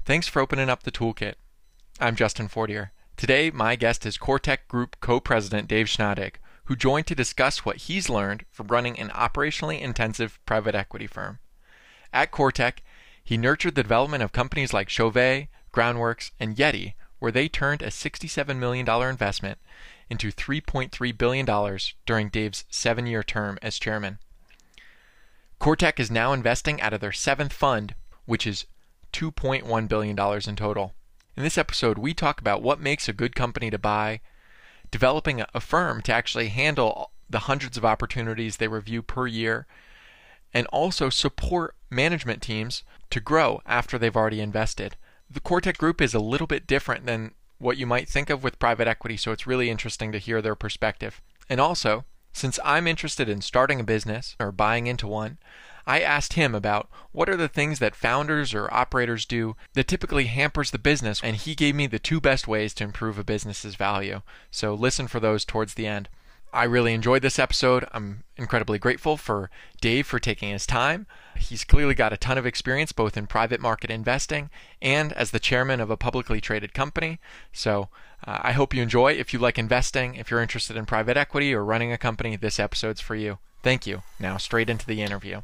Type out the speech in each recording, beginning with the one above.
Thanks for opening up the toolkit. I'm Justin Fortier. Today, my guest is CoreTech Group co-president Dave Schnadig, who joined to discuss what he's learned from running an operationally intensive private equity firm. At CoreTech, he nurtured the development of companies like Chauvet, Groundworks, and Yeti, where they turned a $67 million investment into $3.3 billion during Dave's 7-year term as chairman. CoreTech is now investing out of their 7th fund, which is $2.1 billion in total. In this episode, we talk about what makes a good company to buy, developing a firm to actually handle the hundreds of opportunities they review per year, and also support management teams to grow after they've already invested. The CoreTech Group is a little bit different than what you might think of with private equity, so it's really interesting to hear their perspective. And also, since I'm interested in starting a business or buying into one, I asked him about what are the things that founders or operators do that typically hampers the business, and he gave me the 2 best ways to improve a business's value. So listen for those towards the end. I really enjoyed this episode. I'm incredibly grateful for Dave for taking his time. He's clearly got a ton of experience both in private market investing and as the chairman of a publicly traded company. So I hope you enjoy. If you like investing, if you're interested in private equity or running a company, this episode's for you. Thank you. Now straight into the interview.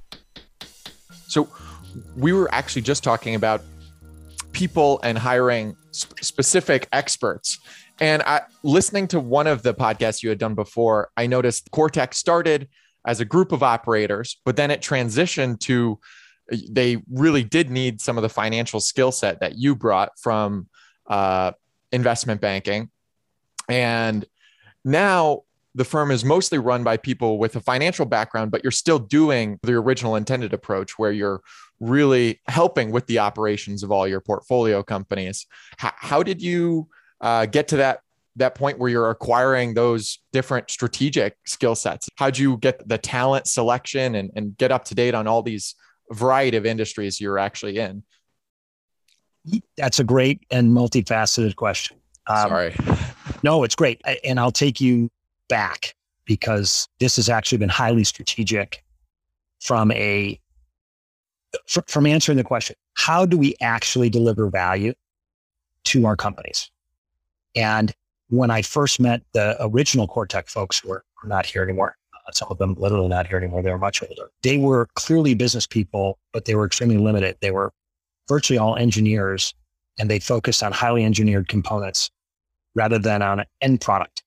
So we were actually just talking about people and hiring specific experts. And listening to one of the podcasts you had done before, I noticed CoreTech started as a group of operators, but then it transitioned to, they really did need some of the financial skill set that you brought from investment banking. And now the firm is mostly run by people with a financial background, but you're still doing the original intended approach where you're really helping with the operations of all your portfolio companies. How did you get to that point where you're acquiring those different strategic skill sets? How'd you get the talent selection and get up to date on all these variety of industries you're actually in? That's a great and multifaceted question. Sorry. No, it's great. And I'll take you back because this has actually been highly strategic from answering the question, how do we actually deliver value to our companies? And when I first met the original CoreTech folks who are not here anymore, some of them literally not here anymore, they were much older. They were clearly business people, but they were extremely limited. They were virtually all engineers, and they focused on highly engineered components rather than on an end product.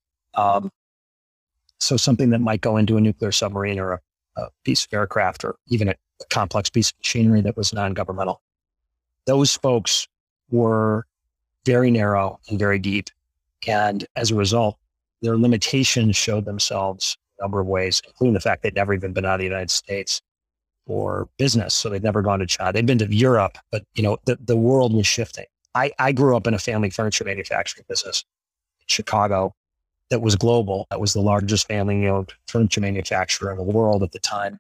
So something that might go into a nuclear submarine or a piece of aircraft or even a complex piece of machinery that was non-governmental. Those folks were very narrow and very deep. And as a result, their limitations showed themselves in a number of ways, including the fact they'd never even been out of the United States for business. So they'd never gone to China. They'd been to Europe, but the world was shifting. I grew up in a family furniture manufacturing business in Chicago that was global. That was the largest family-owned furniture manufacturer in the world at the time.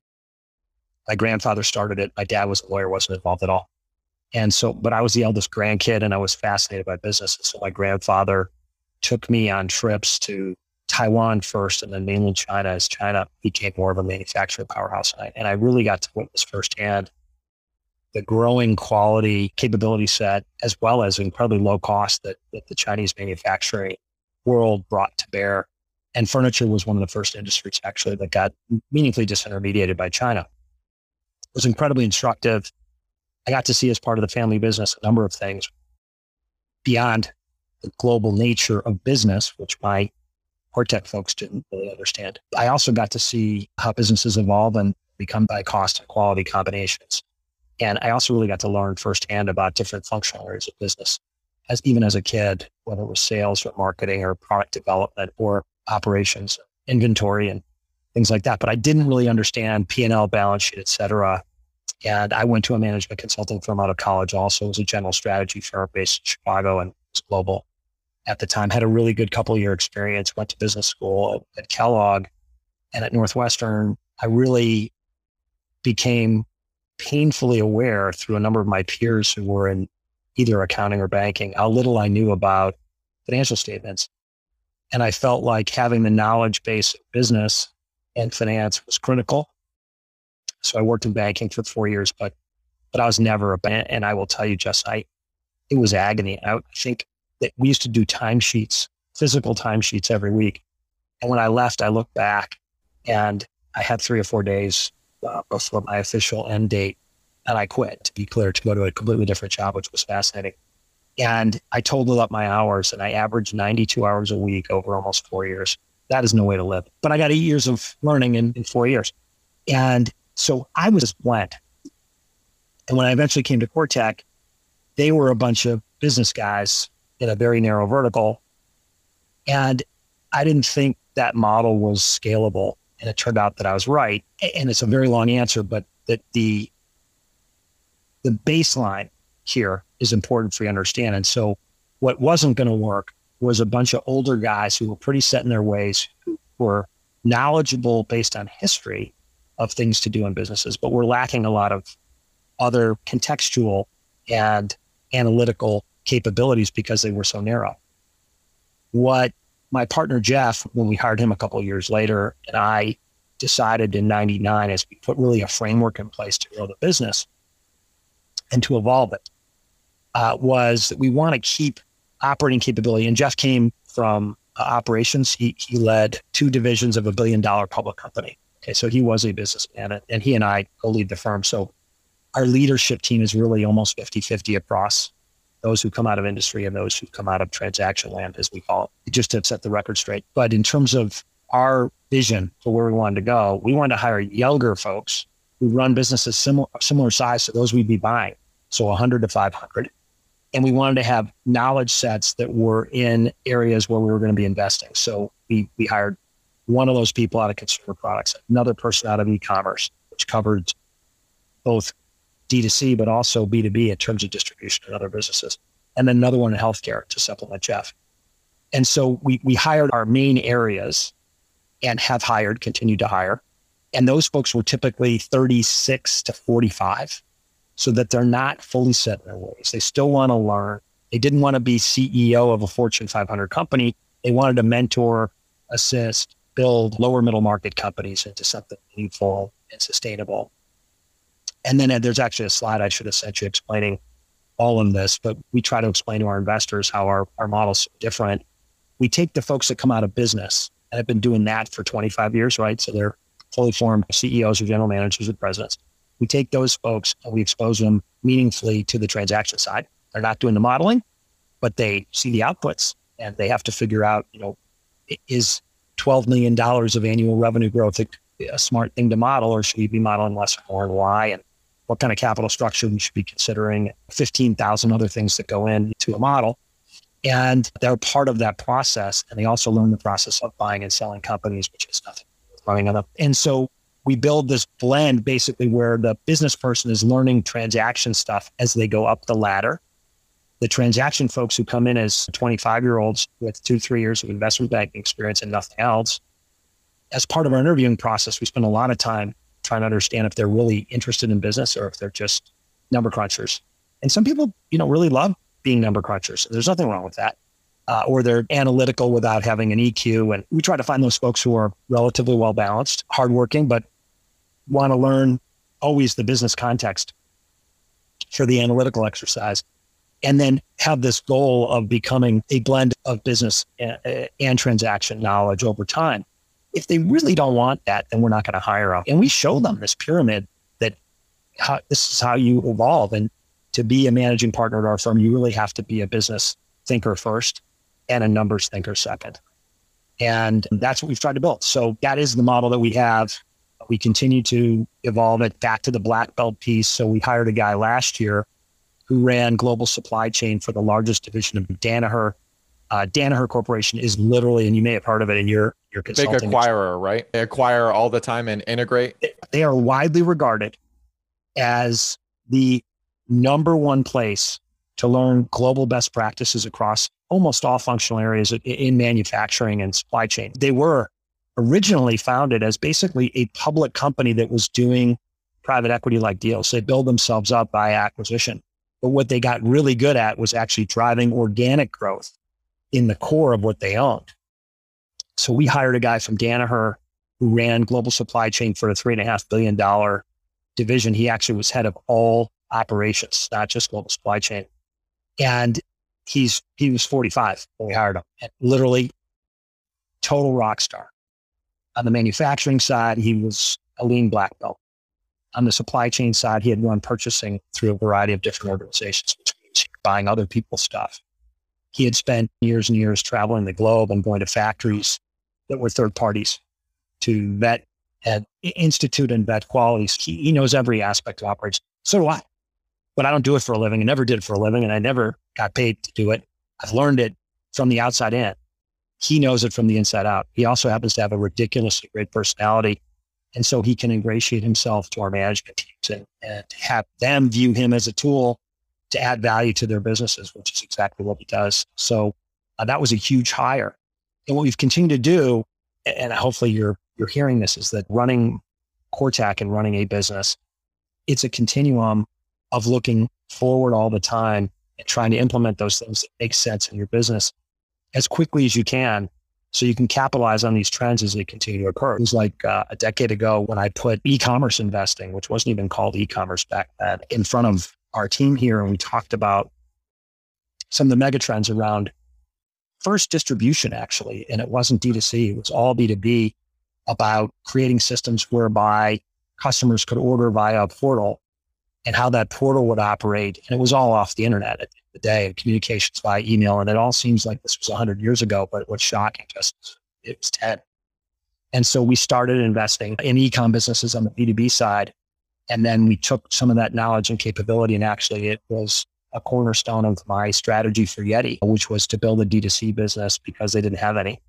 My grandfather started it. My dad was a lawyer, wasn't involved at all. And so, but I was the eldest grandkid and I was fascinated by business. And so my grandfather took me on trips to Taiwan first and then mainland China as China became more of a manufacturing powerhouse. And I really got to witness firsthand the growing quality capability set, as well as incredibly low cost that the Chinese manufacturing world brought to bear. And furniture was one of the first industries actually that got meaningfully disintermediated by China. It was incredibly instructive. I got to see as part of the family business a number of things beyond the global nature of business, which my CoreTech folks didn't really understand. I also got to see how businesses evolve and become by cost and quality combinations. And I also really got to learn firsthand about different functional areas of business, even as a kid, whether it was sales or marketing or product development or operations, inventory and things like that. But I didn't really understand P&L, balance sheet, et cetera. And I went to a management consulting firm out of college also. It was a general strategy firm based in Chicago and was global at the time. Had a really good couple of year experience, went to business school at Kellogg and at Northwestern. I really became painfully aware through a number of my peers who were in either accounting or banking, how little I knew about financial statements. And I felt like having the knowledge base of business and finance was critical. So I worked in banking for 4 years, but I was never a bank. And I will tell you, Jess, it was agony. I think that we used to do timesheets, physical timesheets every week. And when I left, I looked back and I had 3 or 4 days before my official end date. And I quit, to be clear, to go to a completely different job, which was fascinating. And I totaled up my hours and I averaged 92 hours a week over almost 4 years. That is no way to live. But I got 8 years of learning in 4 years. And so I was just blend. And when I eventually came to CoreTech, they were a bunch of business guys in a very narrow vertical. And I didn't think that model was scalable. And it turned out that I was right. And it's a very long answer, but that the baseline here is important for you to understand. And so what wasn't going to work was a bunch of older guys who were pretty set in their ways, who were knowledgeable based on history of things to do in businesses, but were lacking a lot of other contextual and analytical capabilities because they were so narrow. What my partner, Jeff, when we hired him a couple of years later, and I decided in 99, as we put really a framework in place to grow the business and to evolve it, was that we want to keep operating capability. And Jeff came from operations. He led 2 divisions of $1 billion public company. Okay, so he was a businessman, and he and I co-lead the firm. So our leadership team is really almost 50-50 across those who come out of industry and those who come out of transaction land, as we call it, just to set the record straight. But in terms of our vision for where we wanted to go, we wanted to hire younger folks who run businesses similar size to those we'd be buying, so 100 to 500. And we wanted to have knowledge sets that were in areas where we were going to be investing. So we hired one of those people out of consumer products, another person out of e-commerce, which covered both D2C, but also B2B in terms of distribution and other businesses. And then another one in healthcare to supplement Jeff. And so we hired our main areas and have hired, continued to hire. And those folks were typically 36 to 45, so that they're not fully set in their ways. They still want to learn. They didn't want to be CEO of a Fortune 500 company. They wanted to mentor, assist, build lower middle market companies into something meaningful and sustainable. And then there's actually a slide I should have sent you explaining all of this, but we try to explain to our investors how our model's different. We take the folks that come out of business and have been doing that for 25 years, right? So they're fully formed CEOs or general managers or presidents. We take those folks and we expose them meaningfully to the transaction side. They're not doing the modeling, but they see the outputs and they have to figure out, is $12 million of annual revenue growth a smart thing to model, or should we be modeling less or more, and why? And what kind of capital structure we should be considering, 15,000 other things that go into a model. And they're part of that process. And they also learn the process of buying and selling companies, which is nothing running on them. And so we build this blend basically where the business person is learning transaction stuff as they go up the ladder. The transaction folks who come in as 25-year-olds with 2-3 years of investment banking experience and nothing else, as part of our interviewing process, we spend a lot of time trying to understand if they're really interested in business or if they're just number crunchers. And some people, really love being number crunchers. There's nothing wrong with that. Or they're analytical without having an EQ. And we try to find those folks who are relatively well-balanced, hardworking, but want to learn always the business context for the analytical exercise. And then have this goal of becoming a blend of business and transaction knowledge over time. If they really don't want that, then we're not going to hire them. And we show them this pyramid that this is how you evolve. And to be a managing partner at our firm, you really have to be a business thinker first and a numbers thinker second. And that's what we've tried to build. So that is the model that we have. We continue to evolve it back to the black belt piece. So we hired a guy last year who ran global supply chain for the largest division of Danaher. Danaher Corporation is literally, and you may have heard of it in your consulting. Big acquirer, right? They acquire all the time and integrate. They are widely regarded as the number one place to learn global best practices across almost all functional areas in manufacturing and supply chain. They were originally founded as basically a public company that was doing private equity-like deals. They build themselves up by acquisition. But what they got really good at was actually driving organic growth in the core of what they owned. So we hired a guy from Danaher who ran global supply chain for a $3.5 billion division. He actually was head of all operations, not just global supply chain. And he was 45 when we hired him, and literally total rock star. On the manufacturing side, he was a lean black belt. On the supply chain side, he had run purchasing through a variety of different organizations, which means buying other people's stuff. He had spent years and years traveling the globe and going to factories that were third parties to vet and institute and vet qualities. He knows every aspect of operations. So do I. But I don't do it for a living. I never did it for a living, and I never got paid to do it. I've learned it from the outside in. He knows it from the inside out. He also happens to have a ridiculously great personality. And so he can ingratiate himself to our management teams and have them view him as a tool to add value to their businesses, which is exactly what he does. So that was a huge hire. And what we've continued to do, and hopefully you're hearing this, is that running CoreTech and running a business, it's a continuum of looking forward all the time and trying to implement those things that make sense in your business as quickly as you can, so you can capitalize on these trends as they continue to occur. It was like a decade ago when I put e-commerce investing, which wasn't even called e-commerce back then, in front of our team here. And we talked about some of the mega trends around first distribution, actually. And it wasn't D2C, it was all B2B, about creating systems whereby customers could order via a portal and how that portal would operate. And it was all off the internet at the end of the day, and communications via email. And it all seems like this was 100 years ago, but what's shocking just it was 10. And so we started investing in e-com businesses on the B2B side. And then we took some of that knowledge and capability, and actually it was a cornerstone of my strategy for Yeti, which was to build a D2C business because they didn't have any.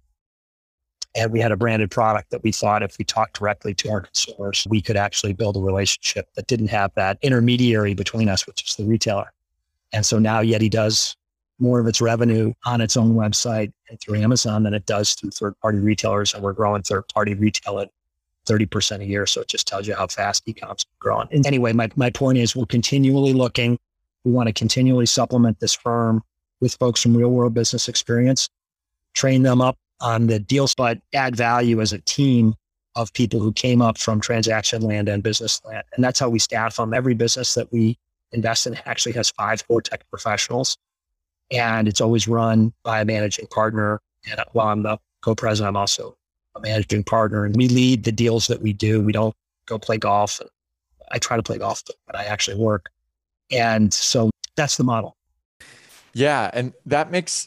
And we had a branded product that we thought if we talked directly to our consumers, we could actually build a relationship that didn't have that intermediary between us, which is the retailer. And so now Yeti does more of its revenue on its own website and through Amazon than it does through third-party retailers. And we're growing third-party retail at 30% a year. So it just tells you how fast e-com's is growing. And anyway, my point is we're continually looking. We want to continually supplement this firm with folks from real world business experience, train them up on the deals, but add value as a team of people who came up from transaction land and business land. And that's how we staff them. Every business that we invest in actually has 5 CoreTech professionals. And it's always run by a managing partner. And while I'm the co-president, I'm also a managing partner. And we lead the deals that we do. We don't go play golf. I try to play golf, but I actually work. And so that's the model. Yeah. And that makes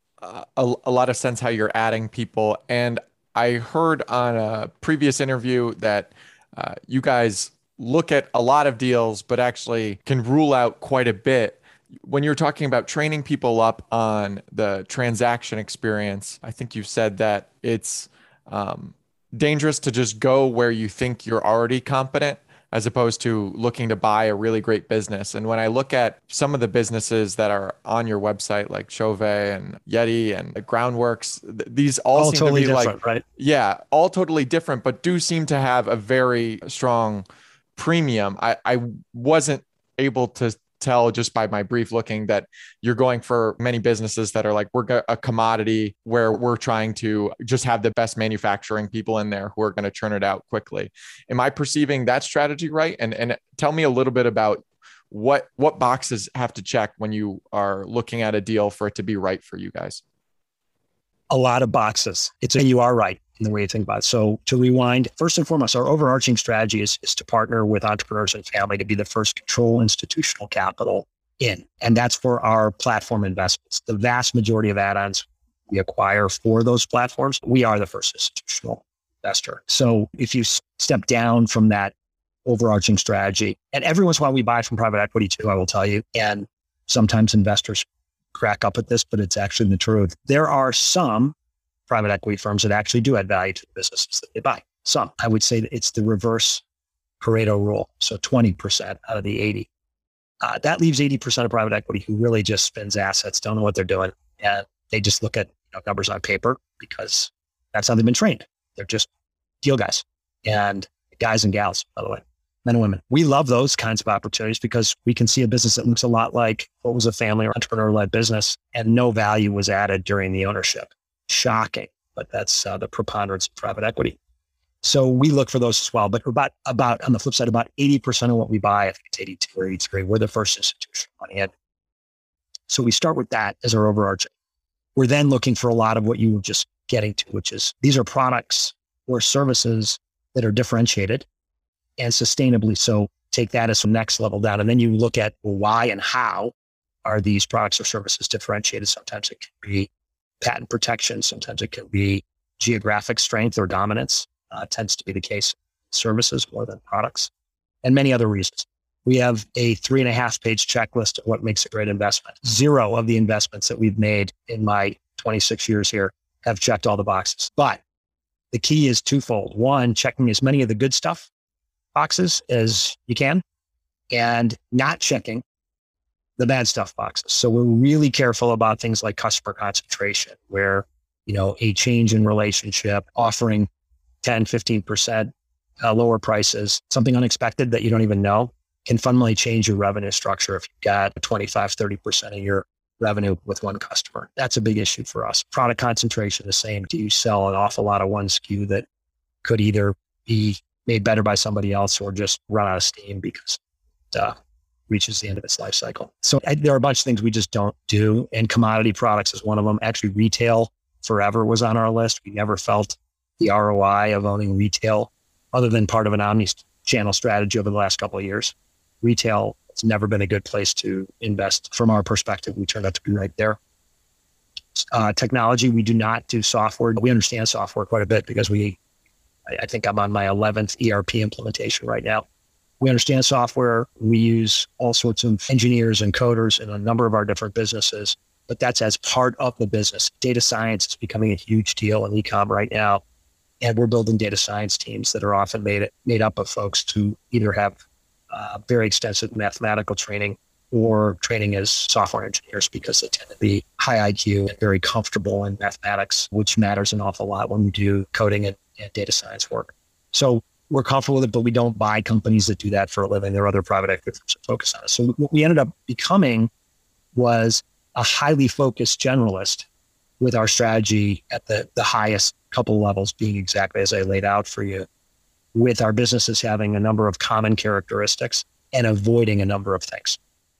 a lot of sense how you're adding people. And I heard on a previous interview that you guys look at a lot of deals, but actually can rule out quite a bit. When you're talking about training people up on the transaction experience, I think you said that it's dangerous to just go where you think you're already competent, as opposed to looking to buy a really great business. And when I look at some of the businesses that are on your website, like Chauvet and Yeti and Groundworks, these all seem totally to be different, like, right? Yeah, all totally different, but do seem to have a very strong premium. I wasn't able to tell just by my brief looking that you're going for many businesses that are like, we're a commodity where we're trying to just have the best manufacturing people in there who are going to churn it out quickly. Am I perceiving that strategy right? And tell me a little bit about what boxes have to check when you are looking at a deal for it to be right for you guys. A lot of boxes. You are right in the way you think about it. So to rewind, first and foremost, our overarching strategy is to partner with entrepreneurs and family to be the first control institutional capital in. And that's for our platform investments. The vast majority of add-ons we acquire for those platforms, we are the first institutional investor. So if you step down from that overarching strategy, and every once in a while we buy from private equity too, I will tell you, and sometimes investors crack up at this, but it's actually the truth. There are some private equity firms that actually do add value to the businesses that they buy. Some, I would say that it's the reverse Pareto rule. So 20% out of the 80. That leaves 80% of private equity who really just spends assets, don't know what they're doing. And they just look at numbers on paper because that's how they've been trained. They're just deal guys and guys and gals, by the way, men and women. We love those kinds of opportunities because we can see a business that looks a lot like what was a family or entrepreneur-led business and no value was added during the ownership. Shocking, but that's the preponderance of private equity. So we look for those as well. But about on the flip side, about 80% of what we buy, I think it's 82 or 83, we're the first institutional money in. So we start with that as our overarching. We're then looking for a lot of what you were just getting to, which is these are products or services that are differentiated and sustainably so. Take that as some next level down. And then you look at why and how are these products or services differentiated. Sometimes it can be patent protection. Sometimes it can be geographic strength or dominance. Tends to be the case in services more than products, and many other reasons. We have a 3.5-page checklist of what makes a great investment. 0 of the investments that we've made in my 26 years here have checked all the boxes. But the key is twofold. One, checking as many of the good stuff boxes as you can, and not checking the bad stuff boxes. So we're really careful about things like customer concentration, where, a change in relationship, offering 10, 15% lower prices, something unexpected that you don't even know, can fundamentally change your revenue structure if you've got 25, 30% of your revenue with one customer. That's a big issue for us. Product concentration, the same. Do you sell an awful lot of one SKU that could either be made better by somebody else or just run out of steam because it reaches the end of its life cycle? So there are a bunch of things we just don't do. And commodity products is one of them. Actually, retail forever was on our list. We never felt the ROI of owning retail other than part of an omni-channel strategy over the last couple of years. Retail has never been a good place to invest. From our perspective, we turned out to be right there. Technology, we do not do software. We understand software quite a bit because I think I'm on my 11th ERP implementation right now. We understand software. We use all sorts of engineers and coders in a number of our different businesses, but that's as part of the business. Data science is becoming a huge deal in e-com right now. And we're building data science teams that are often made up of folks who either have very extensive mathematical training or training as software engineers, because they tend to be high IQ and very comfortable in mathematics, which matters an awful lot when you do coding and data science work. So we're comfortable with it, but we don't buy companies that do that for a living. There are other private equity firms that focus on it. So what we ended up becoming was a highly focused generalist, with our strategy at the highest couple levels being exactly as I laid out for you, with our businesses having a number of common characteristics and avoiding a number of things.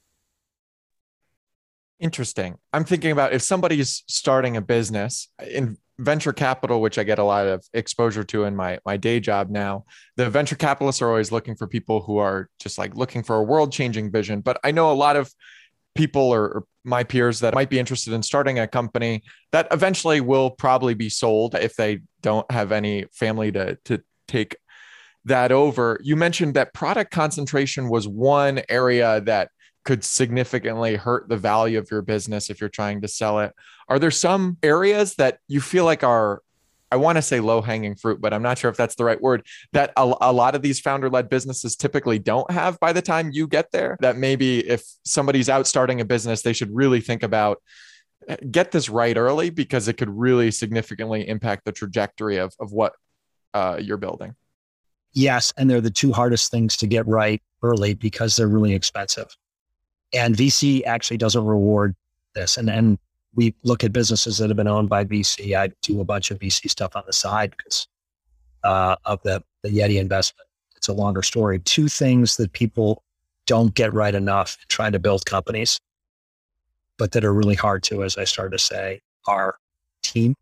Interesting. I'm thinking about if somebody's starting a business in venture capital, which I get a lot of exposure to in my day job now. The venture capitalists are always looking for people who are just like looking for a world-changing vision. But I know a lot of people or my peers that might be interested in starting a company that eventually will probably be sold if they don't have any family to take that over. You mentioned that product concentration was one area that could significantly hurt the value of your business if you're trying to sell it. Are there some areas that you feel like are, I want to say low-hanging fruit, but I'm not sure if that's the right word, that a lot of these founder-led businesses typically don't have by the time you get there? That maybe if somebody's out starting a business, they should really think about, get this right early, because it could really significantly impact the trajectory of what you're building. Yes, and they're the two hardest things to get right early because they're really expensive. And VC actually doesn't reward this. And we look at businesses that have been owned by VC. I do a bunch of VC stuff on the side because of the Yeti investment. It's a longer story. Two things that people don't get right enough in trying to build companies, but that are really hard to, as I started to say, are team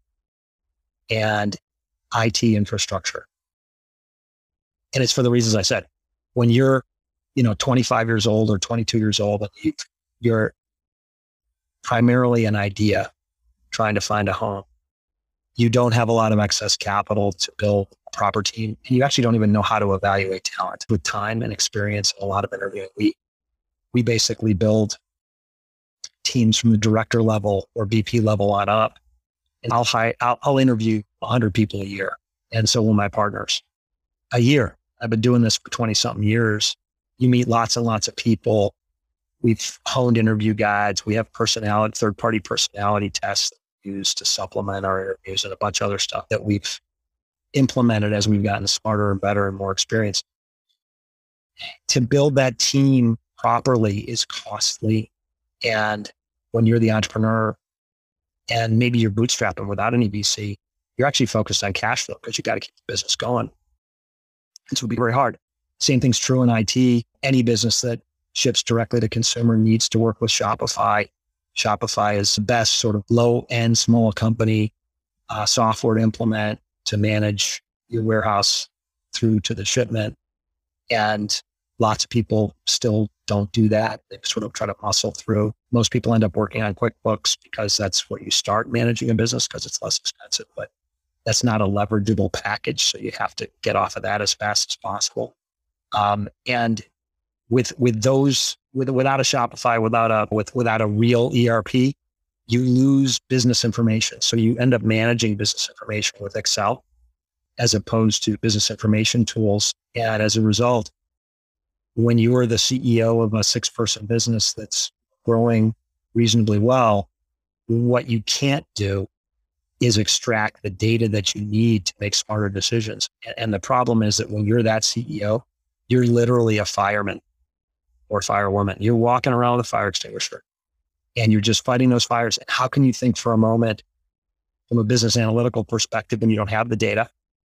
and IT infrastructure. And it's for the reasons I said. When you're 25 years old or 22 years old, and you're primarily an idea trying to find a home, you don't have a lot of excess capital to build a proper team. And you actually don't even know how to evaluate talent. With time and experience and a lot of interviewing, we basically build teams from the director level or VP level on up. And I'll interview 100 people a year. And so will my partners. A year. I've been doing this for 20 something years. You meet lots and lots of people. We've honed interview guides. We have third-party personality tests that we use to supplement our interviews, and a bunch of other stuff that we've implemented as we've gotten smarter and better and more experienced. To build that team properly is costly. And when you're the entrepreneur and maybe you're bootstrapping without any VC, you're actually focused on cash flow because you got to keep the business going. This would be very hard. Same thing's true in IT. Any business that ships directly to consumer needs to work with Shopify Shopify is the best sort of low-end small company software to implement to manage your warehouse through to the shipment. And lots of people still don't do that. They sort of try to muscle through. Most people end up working on QuickBooks because that's where you start managing a business because it's less expensive, but that's not a leverageable package. So you have to get off of that as fast as possible. And without a Shopify, without a real ERP, you lose business information. So you end up managing business information with Excel as opposed to business information tools. And as a result, when you are the CEO of a 6-person business that's growing reasonably well, what you can't do is extract the data that you need to make smarter decisions. And the problem is that when you're that CEO, you're literally a fireman or firewoman. You're walking around with a fire extinguisher and you're just fighting those fires. And how can you think for a moment from a business analytical perspective when you don't have the data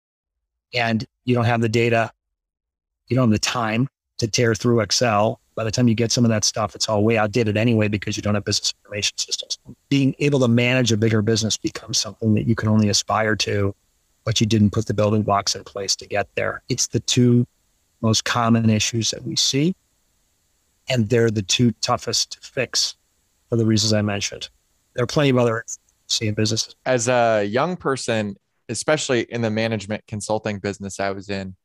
and you don't have the data, you don't have the time to tear through Excel? By the time you get some of that stuff, it's all way outdated anyway because you don't have business information systems. Being able to manage a bigger business becomes something that you can only aspire to, but you didn't put the building blocks in place to get there. It's the two most common issues that we see, and they're the two toughest to fix for the reasons I mentioned. There are plenty of other seeing businesses. As a young person, especially in the management consulting business I was in,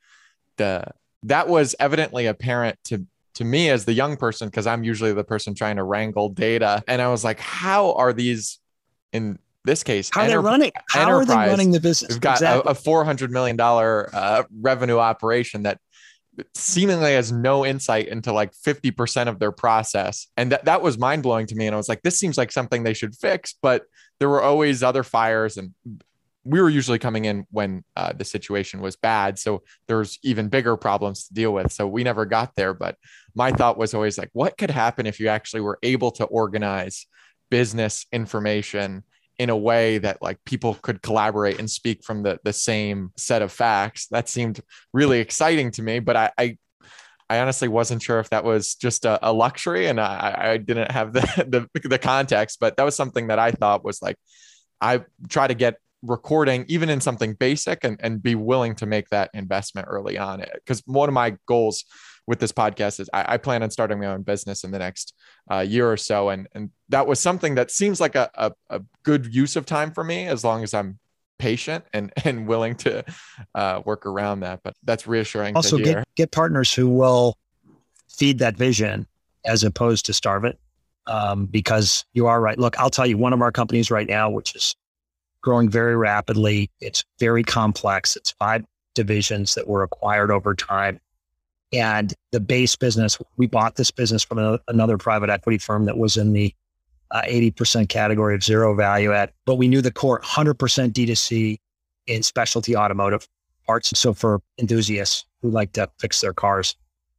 that was evidently apparent to me as the young person, because I'm usually the person trying to wrangle data. And I was like, how are these, in this case, how are they running? How are they running the business? We've got a $400 million revenue operation that seemingly has no insight into like 50% of their process. And that was mind blowing to me. And I was like, this seems like something they should fix, but there were always other fires, and we were usually coming in when the situation was bad. So there's even bigger problems to deal with. So we never got there. But my thought was always like, what could happen if you actually were able to organize business information in a way that like people could collaborate and speak from the same set of facts? That seemed really exciting to me, but I honestly wasn't sure if that was just a luxury, and I didn't have the context, but that was something that I thought was like, I try to get recording even in something basic and be willing to make that investment early on. Because one of my goals with this podcast is I plan on starting my own business in the next year or so. And that was something that seems like a good use of time for me, as long as I'm patient and willing to work around that. But that's reassuring. Also, to hear. Get partners who will feed that vision as opposed to starve it. Because you are right. Look, I'll tell you, one of our companies right now, which is growing very rapidly. It's very complex. It's 5 divisions that were acquired over time. And the base business, we bought this business from another private equity firm that was in the 80% category of zero value add, but we knew the core 100% D2C in specialty automotive parts. So for enthusiasts who like to fix their cars,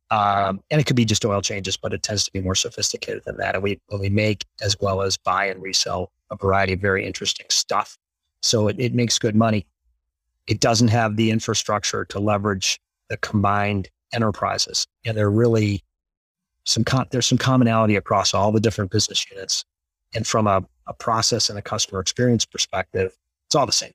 and it could be just oil changes, but it tends to be more sophisticated than that. And we make as well as buy and resell a variety of very interesting stuff. So it makes good money. It doesn't have the infrastructure to leverage the combined enterprises. And there's some commonality across all the different business units. And from a process and a customer experience perspective, it's all the same.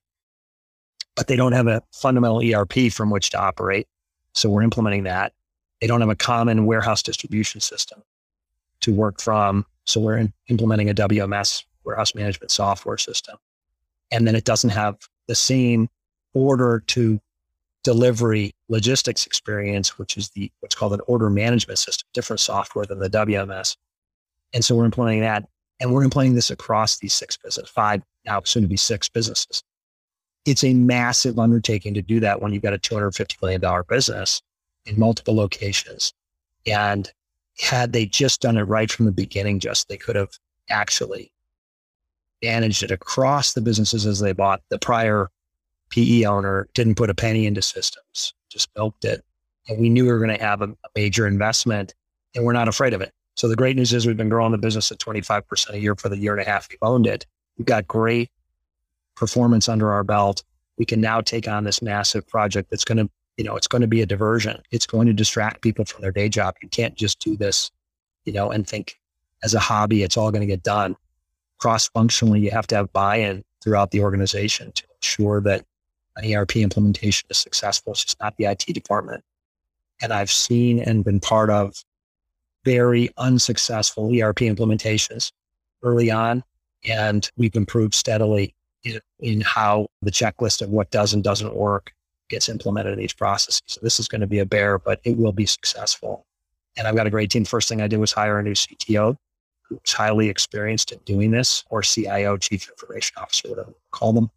But they don't have a fundamental ERP from which to operate. So we're implementing that. They don't have a common warehouse distribution system to work from. So we're implementing a WMS, warehouse management software system. And then it doesn't have the same order to delivery logistics experience, which is what's called an order management system, different software than the WMS. And so we're implementing that. And we're implementing this across these 5, now soon to be 6 businesses. It's a massive undertaking to do that when you've got a $250 million business in multiple locations. And had they just done it right from the beginning, they could have actually managed it across the businesses as they bought. The prior PE owner didn't put a penny into systems, just milked it. And we knew we were going to have a major investment, and we're not afraid of it. So the great news is we've been growing the business at 25% a year for the year and a half we've owned it. We've got great performance under our belt. We can now take on this massive project that's going to, it's going to be a diversion. It's going to distract people from their day job. You can't just do this, and think as a hobby, it's all going to get done. cross-functionally, you have to have buy-in throughout the organization to ensure that an ERP implementation is successful. It's just not the IT department. And I've seen and been part of very unsuccessful ERP implementations early on, and we've improved steadily in how the checklist of what does and doesn't work gets implemented in these processes. So this is going to be a bear, but it will be successful. And I've got a great team. First thing I did was hire a new CTO who's highly experienced in doing this, or CIO, Chief Information Officer, whatever you call them.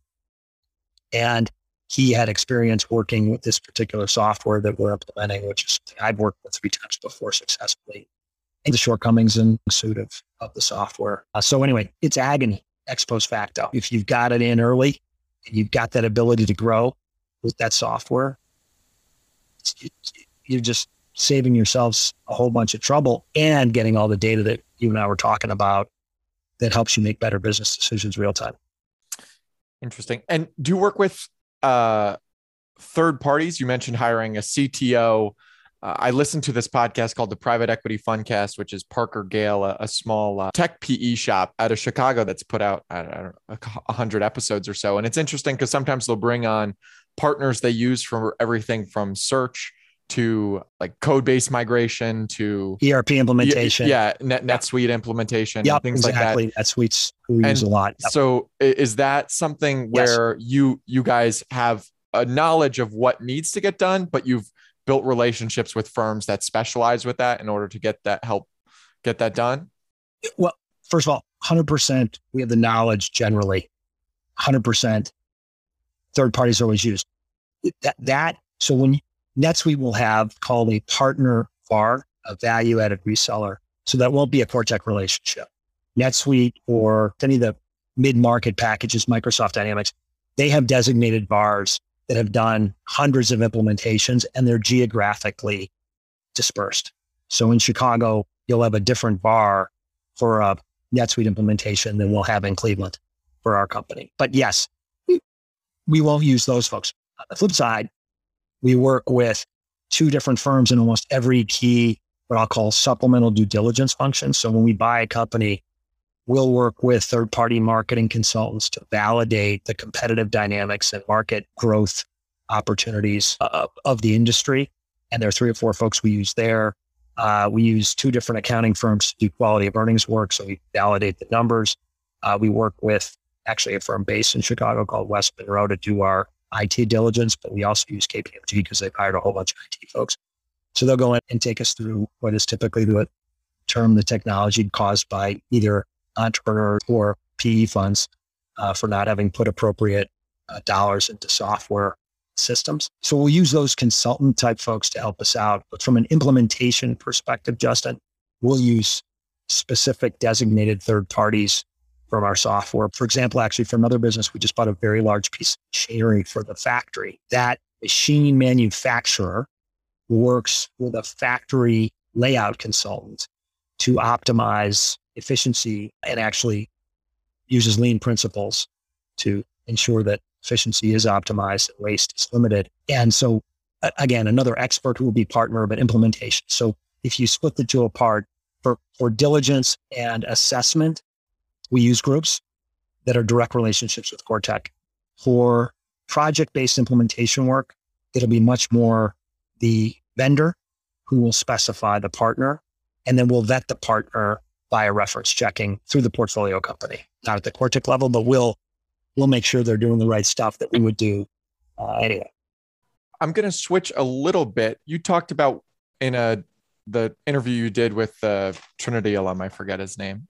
And he had experience working with this particular software that we're implementing, which is something I've worked with 3 times before successfully, and the shortcomings and suit of the software. So anyway, it's agony ex post facto. If you've got it in early and you've got that ability to grow with that software, you're just saving yourselves a whole bunch of trouble and getting all the data that you and I were talking about that helps you make better business decisions real time. Interesting. And do you work with third parties? You mentioned hiring a CTO. I listened to this podcast called the Private Equity Fundcast, which is Parker Gale, a small tech PE shop out of Chicago that's put out, I don't know, 100 episodes or so. And it's interesting because sometimes they'll bring on partners they use for everything from search to like code-based migration to ERP implementation. NetSuite implementation, things exactly. like that. NetSuite's who we use a lot. Yep. So is that something where you guys have a knowledge of what needs to get done, but you've built relationships with firms that specialize with that in order to get that get that done? Well, first of all, 100%, we have the knowledge generally. 100%, third parties are always used. So when NetSuite will have called a partner VAR, a value-added reseller. So that won't be a CoreTech relationship. NetSuite or any of the mid-market packages, Microsoft Dynamics, they have designated VARs that have done hundreds of implementations, and they're geographically dispersed. So in Chicago, you'll have a different VAR for a NetSuite implementation than we'll have in Cleveland for our company. But yes, we won't use those folks. On the flip side, we work with 2 different firms in almost every key, what I'll call supplemental due diligence function. So when we buy a company, we'll work with third-party marketing consultants to validate the competitive dynamics and market growth opportunities of the industry. And there are 3 or 4 folks we use there. We use 2 different accounting firms to do quality of earnings work, so we validate the numbers. We work with actually a firm based in Chicago called West Monroe to do our IT diligence, but we also use KPMG because they've hired a whole bunch of IT folks. So they'll go in and take us through what is typically the technology caused by either entrepreneurs or PE funds for not having put appropriate dollars into software systems. So we'll use those consultant type folks to help us out. But from an implementation perspective, Justin, we'll use specific designated third parties from our software. For example, actually for another business, we just bought a very large piece of machinery for the factory. That machine manufacturer works with a factory layout consultant to optimize efficiency and actually uses lean principles to ensure that efficiency is optimized and waste is limited. And so again, another expert who will be partner of an implementation. So if you split the 2 apart, for diligence and assessment, we use groups that are direct relationships with CoreTech. For project-based implementation work, it'll be much more the vendor who will specify the partner, and then we'll vet the partner via reference checking through the portfolio company. Not at the CoreTech level, but we'll make sure they're doing the right stuff that we would do anyway. I'm going to switch a little bit. You talked about in the interview you did with the Trinity alum, I forget his name,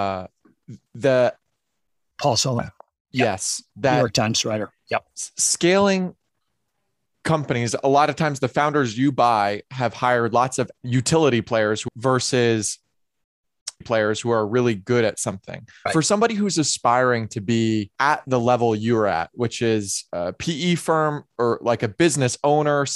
the Paul Solo. Yes. New York Times writer. Yep. Scaling companies. A lot of times the founders you buy have hired lots of utility players versus players who are really good at something. Right. For somebody who's aspiring to be at the level you're at, which is a PE firm or like a business owner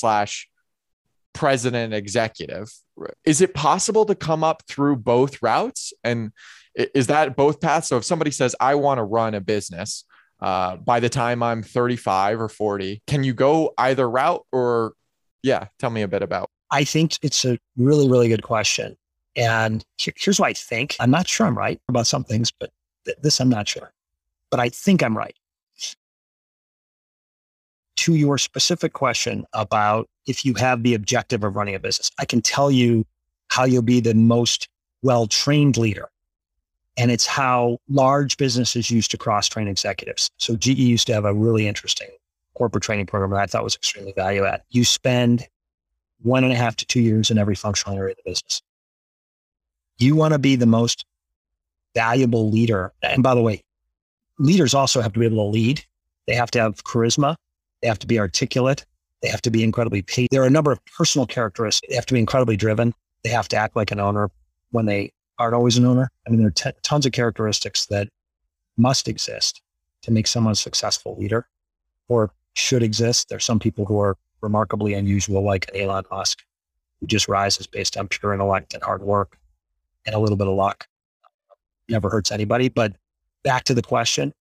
/ president executive, is it possible to come up through both routes? And is that both paths? So if somebody says, I want to run a business by the time I'm 35 or 40, can you go either route? Or tell me a bit about. I think it's a really, really good question. And here's what I think. I'm not sure I'm right about some things, but This I'm not sure, but I think I'm right. To your specific question about if you have the objective of running a business, I can tell you how you'll be the most well-trained leader. And it's how large businesses used to cross-train executives. So GE used to have a really interesting corporate training program that I thought was extremely value add. You spend 1.5 to 2 years in every functional area of the business. You want to be the most valuable leader. And by the way, leaders also have to be able to lead. They have to have charisma. They have to be articulate. They have to be incredibly patient. There are a number of personal characteristics. They have to be incredibly driven. They have to act like an owner when they aren't always an owner. I mean, there are tons of characteristics that must exist to make someone a successful leader, or should exist. There's some people who are remarkably unusual, like Elon Musk, who just rises based on pure intellect and hard work and a little bit of luck. Never hurts anybody. But back to the question,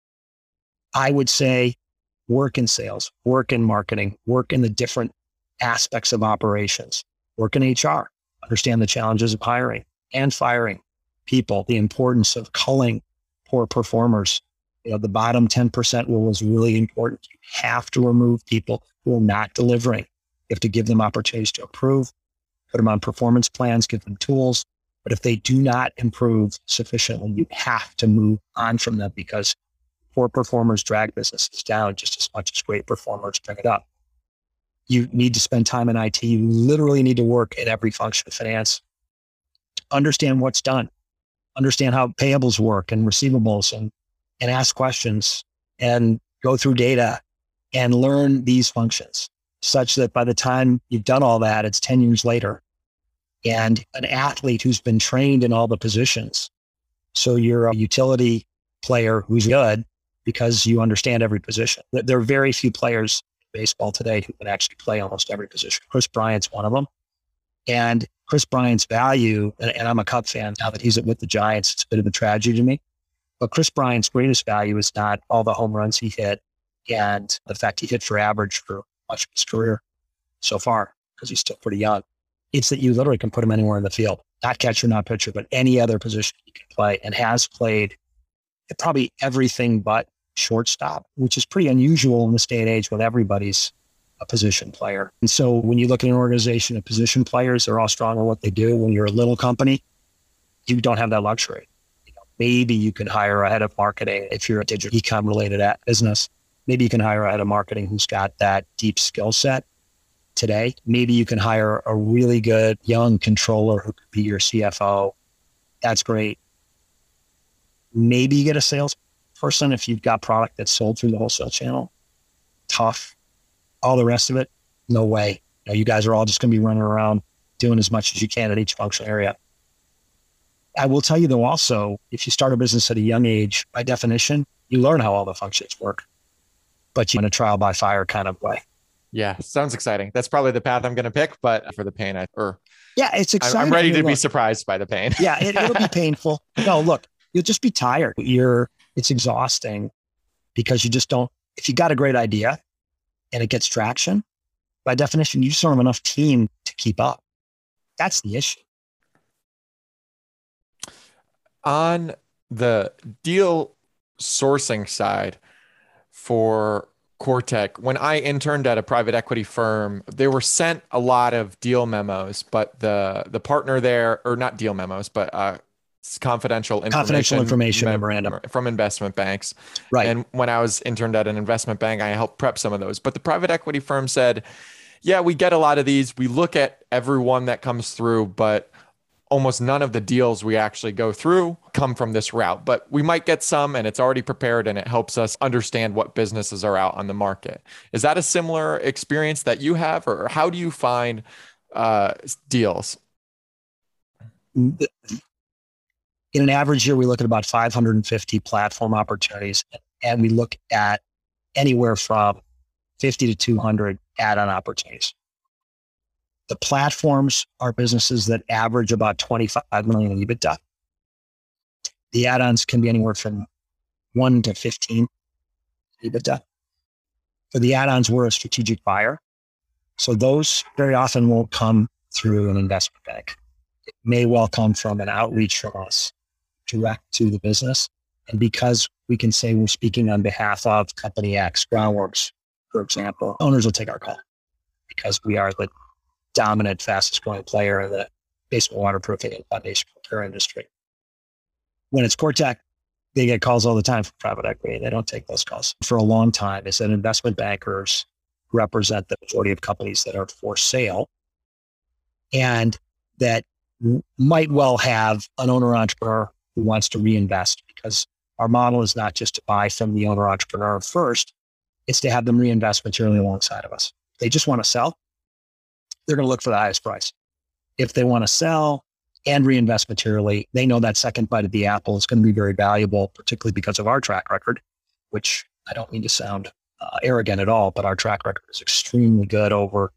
I would say work in sales, work in marketing, work in the different aspects of operations, work in HR, understand the challenges of hiring and firing people, the importance of culling poor performers. The bottom 10% rule is really important. You have to remove people who are not delivering. You have to give them opportunities to improve, put them on performance plans, give them tools. But if they do not improve sufficiently, you have to move on from them, because poor performers drag businesses down just as much as great performers bring it up. You need to spend time in IT. You literally need to work in every function of finance. Understand what's done. Understand how payables work and receivables, and ask questions and go through data and learn these functions, such that by the time you've done all that, it's 10 years later. And an athlete who's been trained in all the positions. So you're a utility player who's good because you understand every position. There are very few players in baseball today who can actually play almost every position. Chris Bryant's one of them. And Chris Bryant's value, and I'm a Cubs fan now that he's with the Giants, it's a bit of a tragedy to me. But Chris Bryant's greatest value is not all the home runs he hit and the fact he hit for average for much of his career so far, because he's still pretty young. It's that you literally can put him anywhere in the field, not catcher, not pitcher, but any other position he can play, and has played probably everything but shortstop, which is pretty unusual in this day and age when everybody's a position player. And so when you look at an organization of position players, they're all strong in what they do. When you're a little company, you don't have that luxury. Maybe you can hire a head of marketing if you're a digital e-com related business. Maybe you can hire a head of marketing who's got that deep skill set today. Maybe you can hire a really good young controller who could be your CFO. That's great. Maybe you get a salesperson if you've got product that's sold through the wholesale channel. Tough. All the rest of it, no way. You guys are all just going to be running around doing as much as you can at each functional area. I will tell you though, also, if you start a business at a young age, by definition, you learn how all the functions work, but you're in a trial by fire kind of way. Yeah, sounds exciting. That's probably the path I'm going to pick, but for the pain, yeah, it's exciting. I'm ready to be surprised by the pain. Yeah, it'll be painful. No, look, you'll just be tired. It's exhausting because you just don't, if you got a great idea and it gets traction, by definition, you just don't have enough team to keep up. That's the issue. On the deal sourcing side for CoreTech, when I interned at a private equity firm, they were sent a lot of deal memos, but the partner there, or not deal memos, but confidential information memorandum from investment banks. Right. And when I was interned at an investment bank, I helped prep some of those. But the private equity firm said, yeah, we get a lot of these. We look at everyone that comes through, but almost none of the deals we actually go through come from this route. But we might get some, and it's already prepared, and it helps us understand what businesses are out on the market. Is that a similar experience that you have, or how do you find deals? In an average year, we look at about 550 platform opportunities, and we look at anywhere from 50 to 200 add-on opportunities. The platforms are businesses that average about 25 million in EBITDA. The add-ons can be anywhere from 1 to 15 EBITDA. For the add-ons, we're a strategic buyer. So those very often won't come through an investment bank. It may well come from an outreach from us direct to the business. And because we can say we're speaking on behalf of company X, Groundworks, for example, owners will take our call because we are the dominant, fastest growing player in the basement waterproofing and foundation repair industry. When it's CoreTech, they get calls all the time from private equity. They don't take those calls. For a long time, it's that investment bankers represent the majority of companies that are for sale and that might well have an owner entrepreneur who wants to reinvest, because our model is not just to buy from the owner entrepreneur first, it's to have them reinvest materially alongside of us. If they just want to sell, they're going to look for the highest price. If they want to sell and reinvest materially, they know that second bite of the apple is going to be very valuable, particularly because of our track record, which I don't mean to sound arrogant at all, but our track record is extremely good over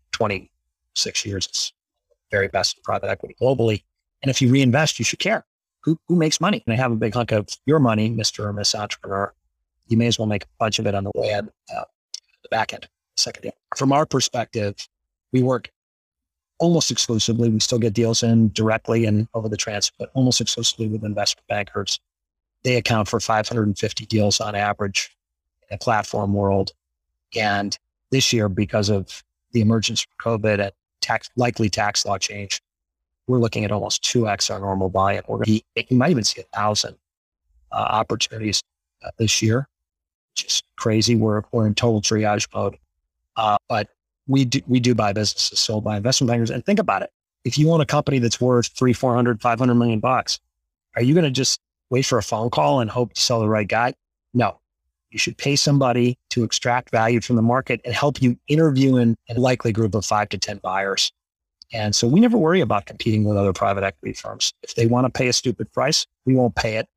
26 years. It's very best in private equity globally. And if you reinvest, you should care. Who makes money? And I have a big hunk of your money, Mr. or Miss Entrepreneur. You may as well make a bunch of it on the way at the back end, second end. From our perspective, we work almost exclusively. We still get deals in directly and over the transfer, but almost exclusively with investment bankers. They account for 550 deals on average in a platform world. And this year, because of the emergence of COVID and likely tax law change, we're looking at almost 2x our normal volume. You might even see 1,000 opportunities this year, which is crazy. We're in total triage mode. But we do buy businesses sold by investment bankers. And think about it. If you own a company that's worth 300, 400, 500 million bucks, are you going to just wait for a phone call and hope to sell the right guy? No. You should pay somebody to extract value from the market and help you interview in a likely group of 5 to 10 buyers. And so we never worry about competing with other private equity firms. If they want to pay a stupid price, we won't pay it.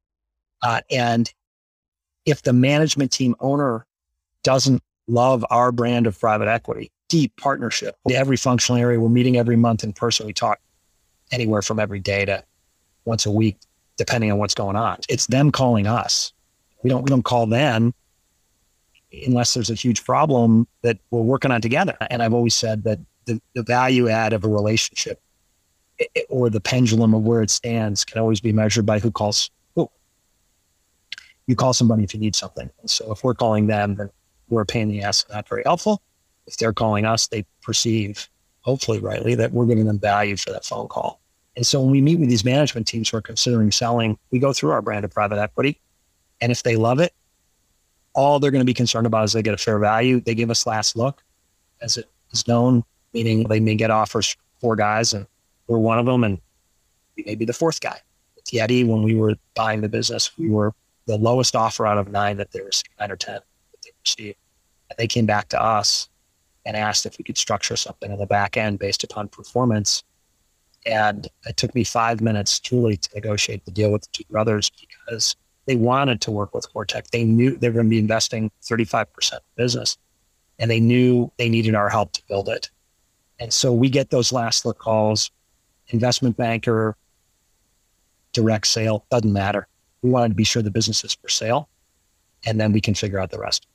And if the management team owner doesn't love our brand of private equity, deep partnership, every functional area, we're meeting every month in person. We talk anywhere from every day to once a week, depending on what's going on. It's them calling us. We don't call them unless there's a huge problem that we're working on together. And I've always said that the value add of a relationship or the pendulum of where it stands can always be measured by who calls who. You call somebody if you need something. And so if we're calling them, then we're a pain in the ass and not very helpful. If they're calling us, they perceive, hopefully rightly, that we're giving them value for that phone call. And so when we meet with these management teams who are considering selling, we go through our brand of private equity. And if they love it, all they're going to be concerned about is they get a fair value. They give us last look, as it is known, meaning they may get offers from 4 guys and we're one of them, and we may be the 4th guy. With Yeti, when we were buying the business, we were the lowest offer out of 9 that they received, 9 or 10 that they received. And they came back to us and asked if we could structure something on the back end based upon performance. And it took me 5 minutes truly to negotiate the deal with the 2 brothers, because they wanted to work with CoreTech. They knew they were going to be investing 35% of business, and they knew they needed our help to build it. And so we get those last look calls, investment banker, direct sale, doesn't matter. We wanted to be sure the business is for sale, and then we can figure out the rest.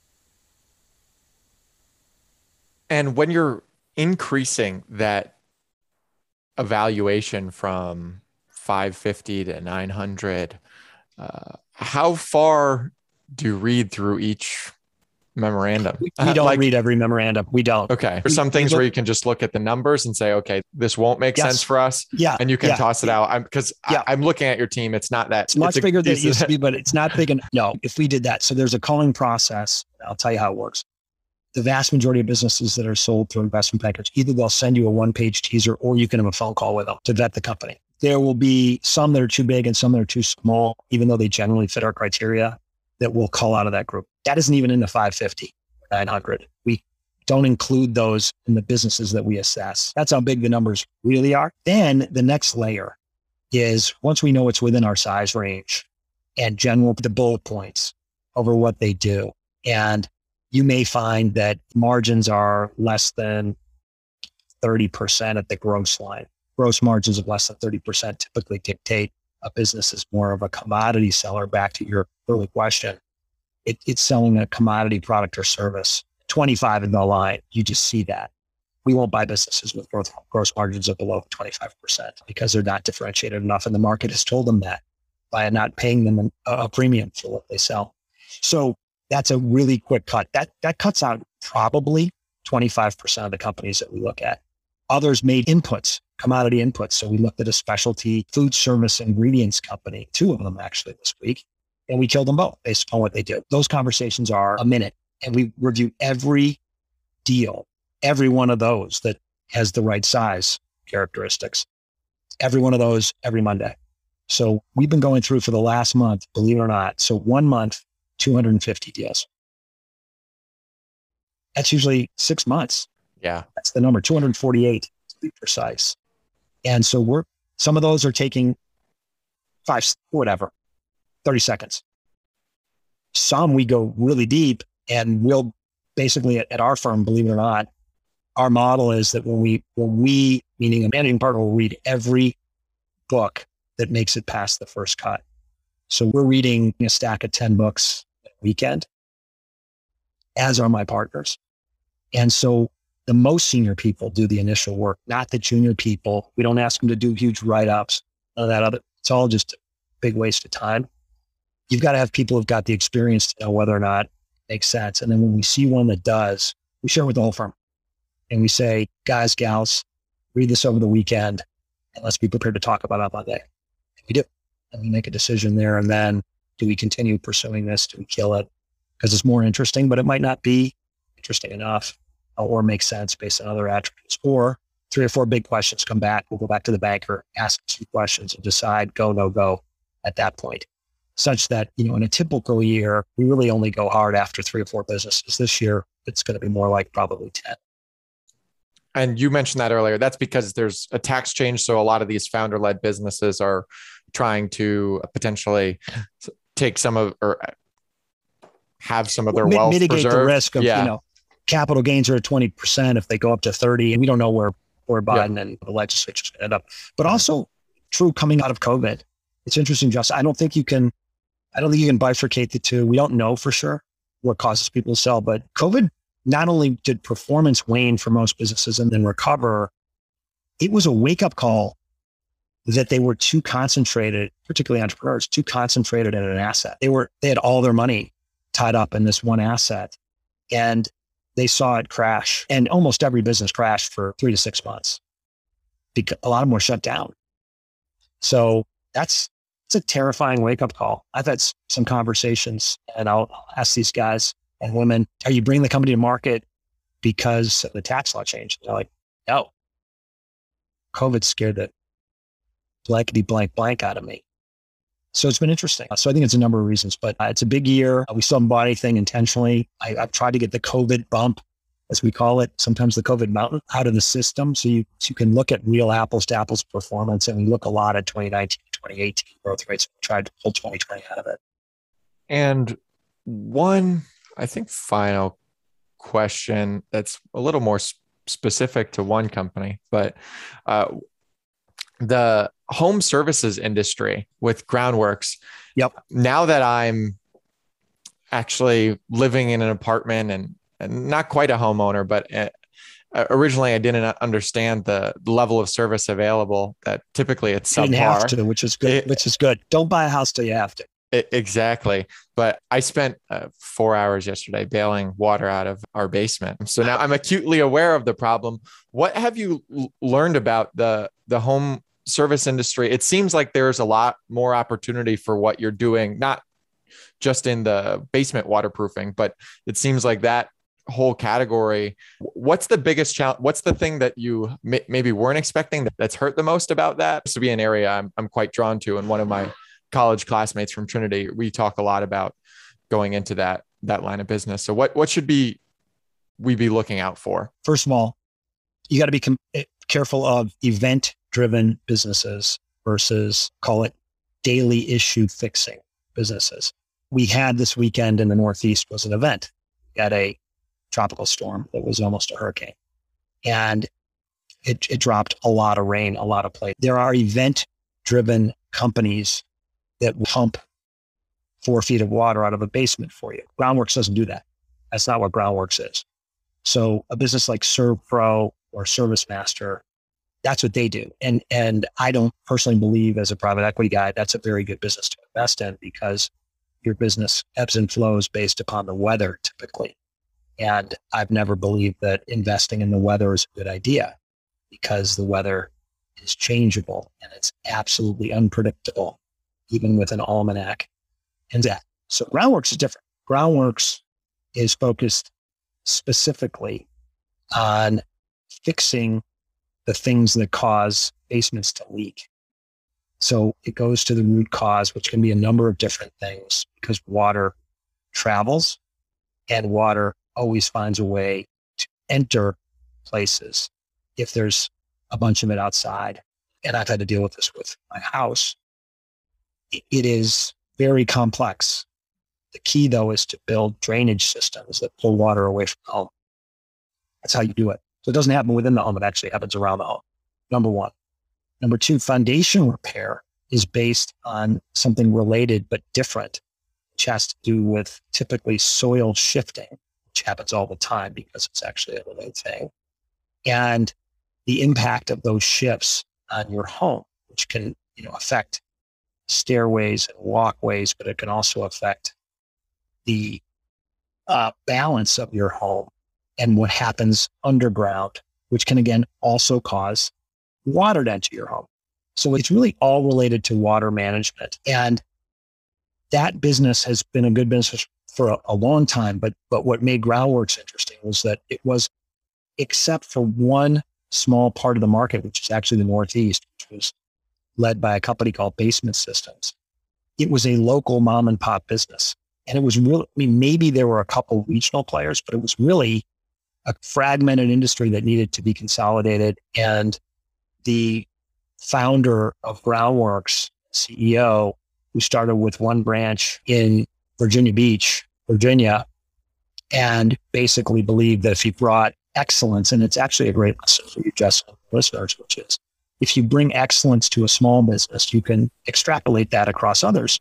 And when you're increasing that evaluation from 550 to 900, how far do you read through each memorandum? We don't read every memorandum. We don't. Okay. For some things where you can just look at the numbers and say, okay, this won't make sense for us. Yeah. And you can toss it out. I'm looking at your team. It's not that. It's much bigger than it used to be, but it's not big enough. No, if we did that. So there's a culling process. I'll tell you how it works. The vast majority of businesses that are sold through investment bankers, either they'll send you a 1-page teaser or you can have a phone call with them to vet the company. There will be some that are too big and some that are too small, even though they generally fit our criteria, that will call out of that group. That isn't even in the 550, 900. We don't include those in the businesses that we assess. That's how big the numbers really are. Then the next layer is, once we know it's within our size range and general, the bullet points over what they do. And you may find that margins are less than 30% at the gross line. Gross margins of less than 30% typically dictate a business is more of a commodity seller. Back to your early question, it's selling a commodity product or service. 25 in the line, you just see that. We won't buy businesses with gross margins of below 25% because they're not differentiated enough, and the market has told them that. by not paying them a premium for what they sell. So that's a really quick cut. That cuts out probably 25% of the companies that we look at. Others made inputs, commodity inputs. So we looked at a specialty food service ingredients company, 2 of them actually this week, and we killed them both based on what they did. Those conversations are a minute, and we review every deal, every one of those that has the right size characteristics, every one of those every Monday. So we've been going through for the last month, believe it or not. So 1 month, 250 deals. That's usually 6 months. Yeah. That's the number, 248 to be precise. And so some of those are taking 30 seconds. Some we go really deep, and we'll basically at our firm, believe it or not, our model is that when we, meaning a managing partner, will read every book that makes it past the first cut. So we're reading a stack of 10 books a weekend, as are my partners. And so the most senior people do the initial work, not the junior people. We don't ask them to do huge write-ups, none of that other. It's all just a big waste of time. You've got to have people who've got the experience to know whether or not it makes sense. And then when we see one that does, we share it with the whole firm. And we say, guys, gals, read this over the weekend, and let's be prepared to talk about it on Monday. And we do. And we make a decision there. And then do we continue pursuing this? Do we kill it? Because it's more interesting, but it might not be interesting enough or make sense based on other attributes. Or 3 or 4 big questions come back. We'll go back to the banker, ask a few questions, and decide go, no go at that point. Such that, in a typical year, we really only go hard after 3 or 4 businesses. This year, it's going to be more like probably 10. And you mentioned that earlier. That's because there's a tax change. So a lot of these founder-led businesses are trying to potentially take some of, or have some of their wealth mitigate preserved. The risk of, capital gains are at 20% if they go up to 30, and we don't know where Biden and the legislature is going to end up. But also true coming out of COVID. It's interesting, Justin. I don't think you can bifurcate the two. We don't know for sure what causes people to sell, but COVID not only did performance wane for most businesses and then recover, it was a wake-up call that they were too concentrated, particularly entrepreneurs, too concentrated in an asset. They had all their money tied up in this one asset, and they saw it crash. And almost every business crashed for 3 to 6 months because a lot of them were shut down. So it's a terrifying wake-up call. I've had some conversations, and I'll ask these guys and women, are you bringing the company to market because of the tax law change? They're like, no. COVID scared the blankety blank out of me. So it's been interesting. So I think it's a number of reasons, but it's a big year. We still haven't bought anything intentionally. I've tried to get the COVID bump, as we call it, sometimes the COVID mountain, out of the system. So you can look at real apples to apples performance. And we look a lot at 2019, 2018 growth rates. We tried to pull 2020 out of it. And one, I think, final question that's a little more specific to one company, but the home services industry with Groundworks. Yep. Now that I'm actually living in an apartment and not quite a homeowner, but originally I didn't understand the level of service available, that typically it's subpar. You didn't have to, which is good. Don't buy a house till you have to. Exactly. But I spent 4 hours yesterday bailing water out of our basement. So now I'm acutely aware of the problem. What have you learned about the home service industry? It seems like there's a lot more opportunity for what you're doing, not just in the basement waterproofing, but it seems like that whole category. What's the biggest challenge? What's the thing that you maybe weren't expecting that's hurt the most about that? This would be an area I'm quite drawn to. And one of my college classmates from Trinity, we talk a lot about going into that line of business. So what should we be looking out for? First of all, you got to be careful of event-driven businesses versus, call it, daily issue fixing businesses. We had this weekend in the Northeast was an event. We had a tropical storm that was almost a hurricane, and it dropped a lot of rain, a lot of play. There are event-driven companies that pump 4 feet of water out of a basement for you. Groundworks doesn't do that. That's not what Groundworks is. So a business like ServPro or ServiceMaster, That's what they do. And I don't personally believe, as a private equity guy, that's a very good business to invest in, because your business ebbs and flows based upon the weather typically. And I've never believed that investing in the weather is a good idea, because the weather is changeable and it's absolutely unpredictable, even with an almanac and that. So Groundworks is different. Groundworks is focused specifically on fixing the things that cause basements to leak. So it goes to the root cause, which can be a number of different things, because water travels and water always finds a way to enter places if there's a bunch of it outside. And I've had to deal with this with my house. It is very complex. The key, though, is to build drainage systems that pull water away from the home. That's how you do it. So it doesn't happen within the home. It actually happens around the home. Number one. Number two, foundation repair is based on something related but different, which has to do with typically soil shifting, which happens all the time because it's actually a living thing, and the impact of those shifts on your home, which can, affect stairways and walkways, but it can also affect the balance of your home and what happens underground, which can again also cause water to enter your home. So it's really all related to water management. And that business has been a good business for a long time. But what made Groundworks interesting was that it was, except for one small part of the market, which is actually the Northeast, which was led by a company called Basement Systems, it was a local mom and pop business. And it was really, maybe there were a couple regional players, but it was really a fragmented industry that needed to be consolidated. And the founder of Groundworks, CEO, who started with one branch in Virginia Beach, Virginia, and basically believed that if you brought excellence, and it's actually a great lesson for you, Justin, listeners, which is if you bring excellence to a small business, you can extrapolate that across others.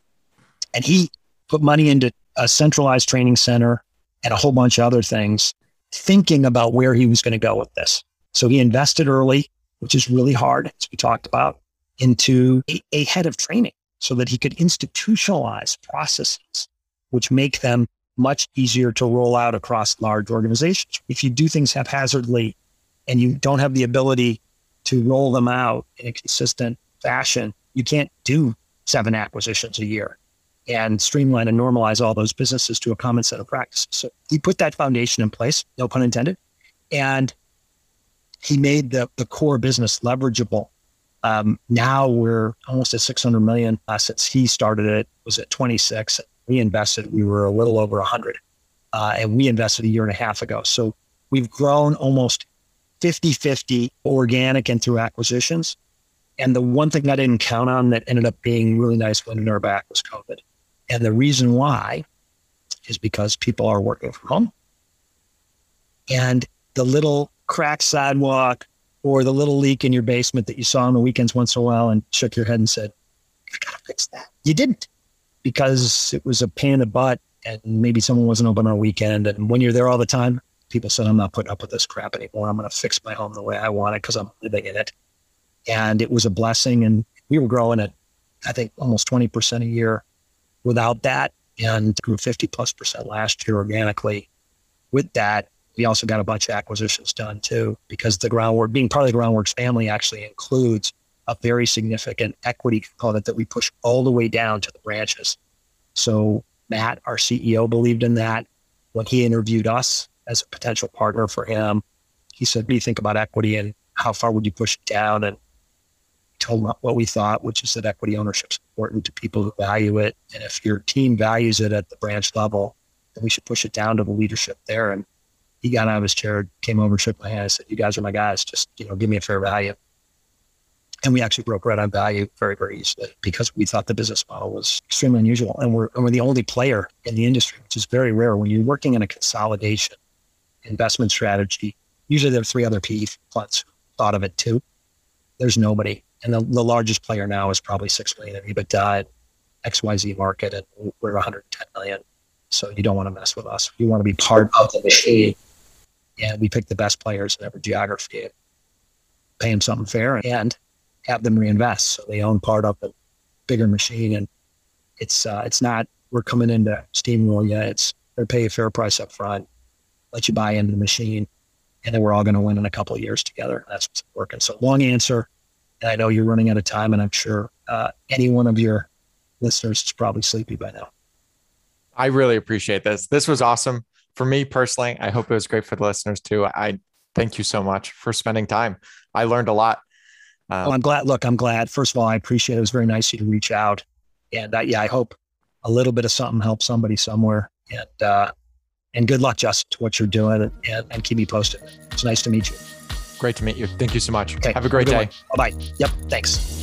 And he put money into a centralized training center and a whole bunch of other things, thinking about where he was going to go with this. So he invested early, which is really hard, as we talked about, into a head of training so that he could institutionalize processes, which make them much easier to roll out across large organizations. If you do things haphazardly and you don't have the ability to roll them out in a consistent fashion, you can't do 7 acquisitions a year and streamline and normalize all those businesses to a common set of practices. So he put that foundation in place, no pun intended, and he made the core business leverageable. Now we're almost at 600 million. Since he started it, was at 26. We invested, we were a little over 100. And we invested a year and a half ago. So we've grown almost 50-50 organic and through acquisitions. And the one thing I didn't count on that ended up being really nice wind in our back was COVID. And the reason why is because people are working from home. And the little cracked sidewalk or the little leak in your basement that you saw on the weekends once in a while and shook your head and said, I gotta fix that. You didn't, because it was a pain in the butt and maybe someone wasn't open on a weekend. And when you're there all the time, people said, I'm not putting up with this crap anymore. I'm going to fix my home the way I want it because I'm living in it. And it was a blessing. And we were growing at, I think, almost 20% a year without that, and grew 50+% last year organically. With that, we also got a bunch of acquisitions done too, because the Groundwork, being part of the Groundworks family, actually includes a very significant equity component that we push all the way down to the branches. So Matt, our CEO, believed in that. When he interviewed us as a potential partner for him, he said, what do you think about equity and how far would you push it down? And told him what we thought, which is that equity ownership is important to people who value it. And if your team values it at the branch level, then we should push it down to the leadership there. And he got out of his chair, came over, shook my hand, and said, you guys are my guys. Just, give me a fair value. And we actually broke right on value very, very easily because we thought the business model was extremely unusual. And we're the only player in the industry, which is very rare. When you're working in a consolidation investment strategy, usually there are 3 other PE funds who thought of it too. There's nobody. And the largest player now is probably $6 million in EBITDA at XYZ market, and we're 110 million. So you don't want to mess with us. You want to be part of the machine. And we pick the best players in every geography. pay them something fair and have them reinvest. So they own part of the bigger machine. And it's not, we're coming in to steamroll you. It's they pay a fair price up front, let you buy into the machine, and then we're all going to win in a couple of years together. That's what's working. So long answer. And I know you're running out of time, and I'm sure any one of your listeners is probably sleepy by now. I really appreciate this. This was awesome for me personally. I hope it was great for the listeners too. I thank you so much for spending time. I learned a lot. Well, I'm glad. Look, I'm glad. First of all, I appreciate it. It was very nice of you to reach out. And I hope a little bit of something helps somebody somewhere. And good luck, Justin, to what you're doing, and keep me posted. It's nice to meet you. Great to meet you. Thank you so much. Okay. Have a great day. Bye-bye. Yep. Thanks.